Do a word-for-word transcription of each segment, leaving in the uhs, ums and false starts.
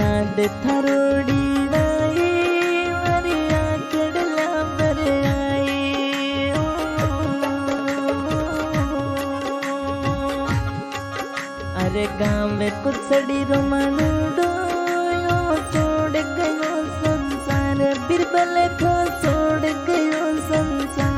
याद थरोड़ी आई मरिया कड़ला पर आई। अरे गाँव में कुछड़ी रोमानुडो छोड़ गयो संसार, बिरबल को छोड़ गयो संसार।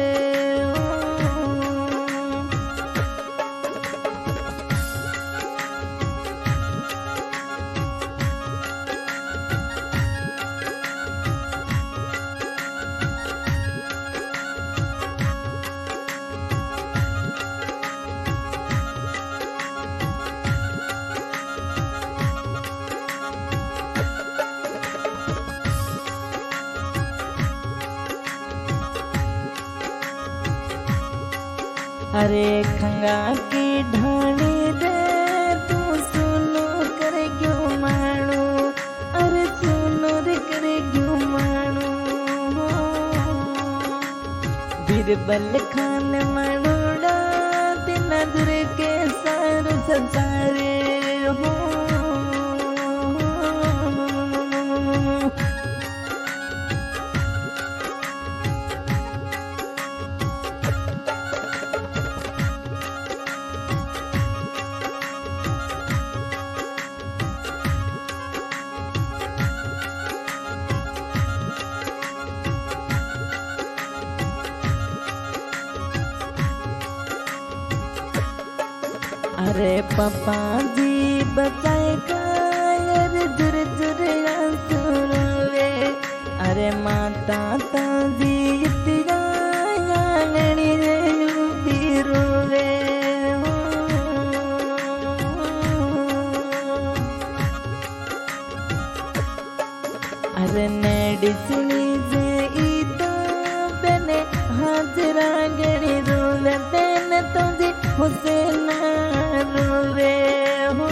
अरे खंगा की ढाणी रे तू सुनो कर क्यों मानो, अरे सुनो रे कर क्यों मानो। बिरबल खान मानोड़ा तिना दूर के सार संसारे हो। अरे पापा जी बचाए कायर जुर जुर आंसू रोवे, अरे माता ताजी इतना आंगनी रे भी रोवे। अरे नेडी सुनी जे ईदा बने हाजरा गणी रोवे, बने तुझे हुसैन रोवे हो।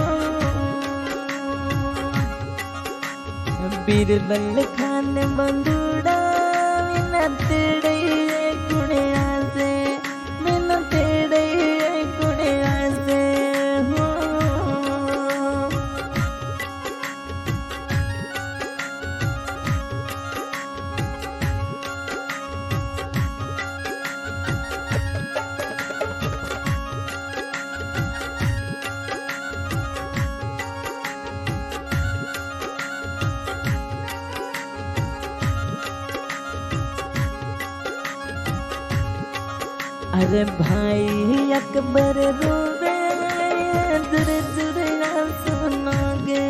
बिरबल खान बंदूड़ा बिना तेड़े कुड़े आसे, बिना तेड़े कुड़े आसे हो। अरे भाई अकबर रोवे जुर जुर सुनोगे,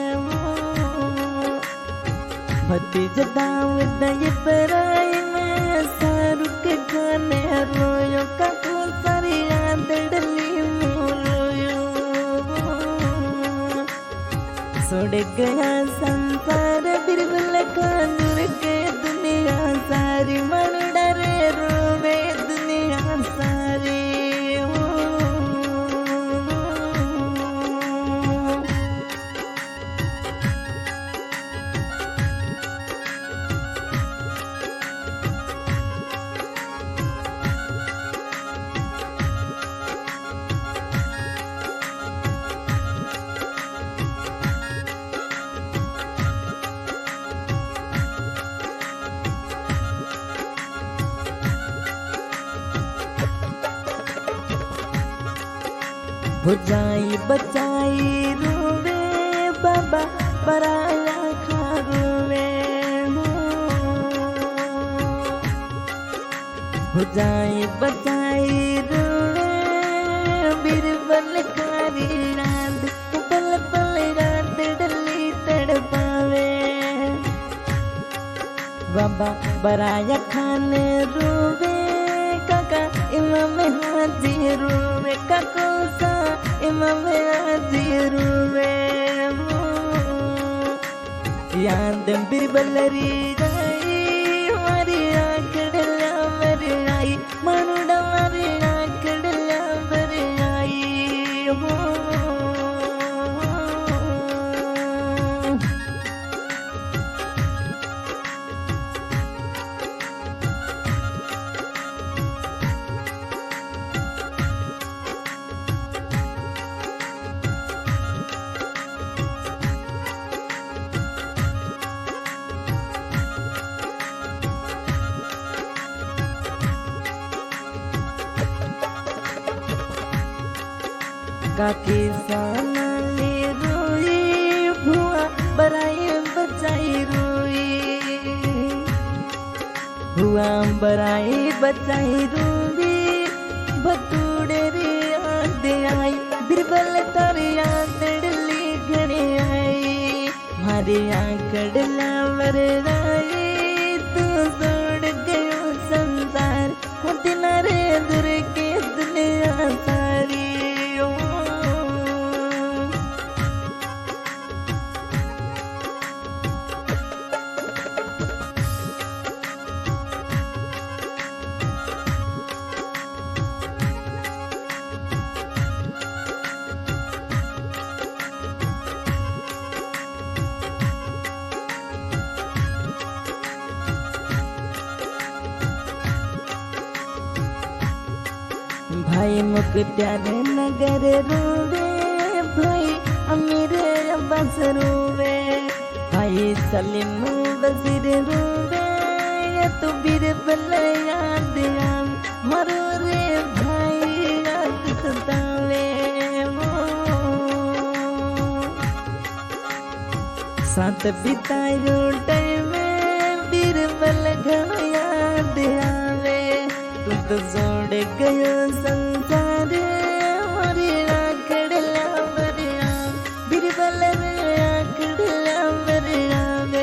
भतीज दाऊद इब्राहिम शाहरुख खान रोयो, काकू सारी याद डली रोयो। छोड़ गया संसार बिरबल खान के दुनिया सारी, मन डरे रोवे दुनिया सारी हो। भुजाई बचाई रोवे बाबा पराया खा रोवे हो। भुजाई बचाई रोवे बिरबल कारी रात, पल पल रात डली तड़पावे। बाबा पराया खान रोवे, काका इमाम हाजी रोवे, काको सा इमाम हाजी रोवे हो। याद बिरबल री जाई हमारी आंकड़ला मर आई, मानुड़ा मारी आंकड़ला मर आई हो। काकी सोनाली रोई भुआ बराई बचाई रोई भुआ बराई बचाई रोई बतूड़े रे आदे आई बिरबल तारिया तड़ली घड़े आई मारे आकड़ला वरदाई तू छोड़ गयो संसार दिन रे दूर के दुनिया सारी भाई मुख्तार नगर रोवे भाई अमीर अब्बास रोवे भाई सलीम वजीर रोवे तो बिरबल याद आवे मरो रे भाई याद सतावे साथ बितायो टाइम बिरबल घणो याद आवे तू तो जोड़ गयो संसार मारे आकड़ला बरिया बिरबल रे आकड़ला बरिया वे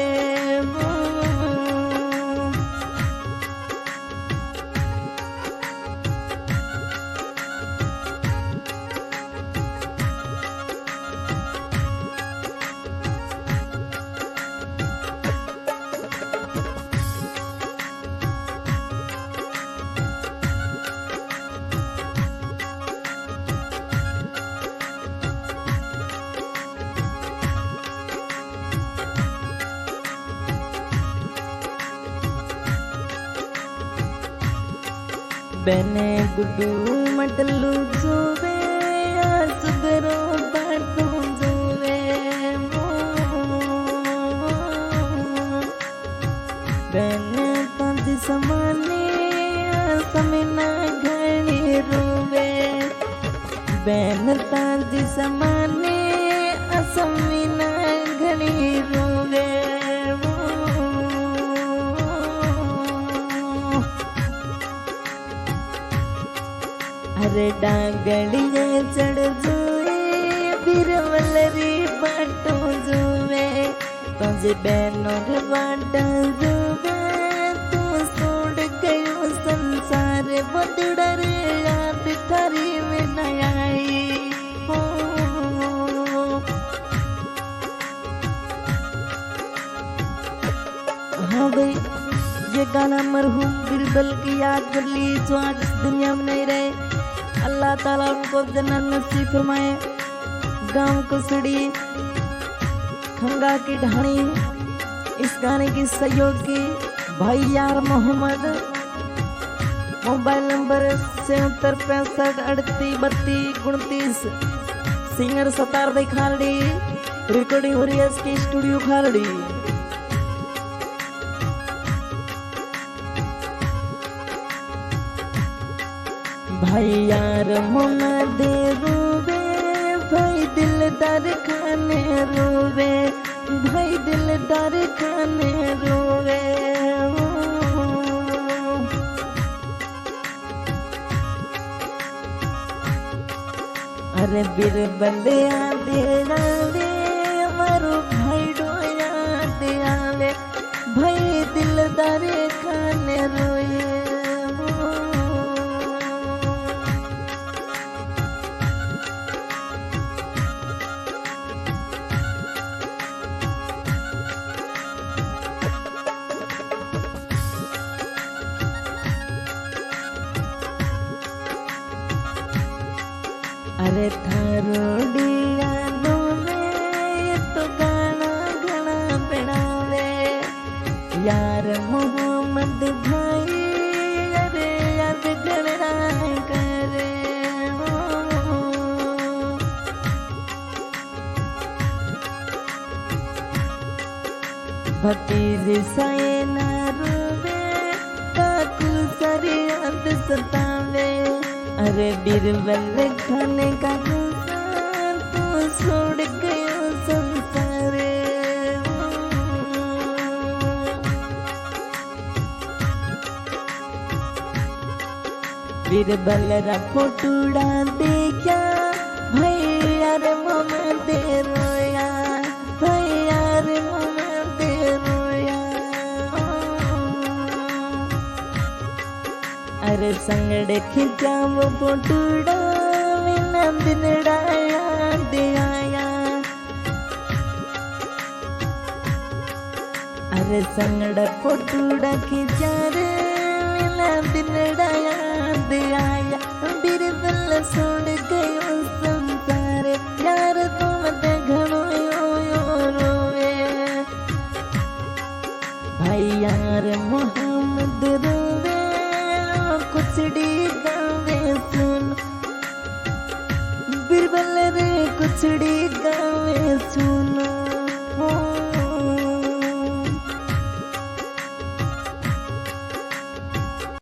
बने गुड्डू मटलू जोवे सुधरो बाटू जोवे बने तंद समाने समिना घणी रोवे बन तंद समाने असमिना घणी रोवे अरे डांगड़िए चढ़ जुए बिरबल री बाटो जुए तुझे बैनर बाटा जुए तू छोड़ गयो संसार बदड़ा रे याद थारी में न आई हाँ भाई ये गाना मरहूम बिरबल की याद कर ली जो आज इस दुनिया में नहीं रहे अल्लाह ताला उनको जन्नत नसीब फरमाए। गांव कुसड़ी खंगा की ढाणी इस गाने की सहयोगी भाई यार मोहम्मद मोबाइल नंबर सत्तर पैंसठ अड़तीस बत्तीस उनतीस सिंगर सतार भाई खालड़ी रिकॉर्डिंग हो रही है इसकी स्टूडियो खालड़ी। भाई यार मोहम्मद रोवे भाई दिलदार खाने रोवे भाई दिलदार खाने रोवे अरे बिरबल याद आवे मारो भाई डो याद आवे भाई दिलदार खाने रोए अरे थारोड़ी यादों में तो गाना गाना बनावे यार मोहम्मद भाई अरे याद गणना करे भतीजी साए ना रोवे काकू सारी याद सतावे अरे बिरबल खाने का गुस्सा बीरबल रा फोटूड़ा देखा भैया रे मम दे रोया भैया रे मम दे रोया। अरे संगड़ खिंचा वो फोटूड़ा बिना दिनड़ा याद आया। अरे संगड़ फोटूड़ा खिंचा रे बिना दिनड़ा याद आया। बीरबल छोड़ गयो संसार यार तुम ते घणो यो यो रोवे। भाई यार मोहम्मद रोवे कुछड़ी गावे सुन। बीरबल रे कुछड़ी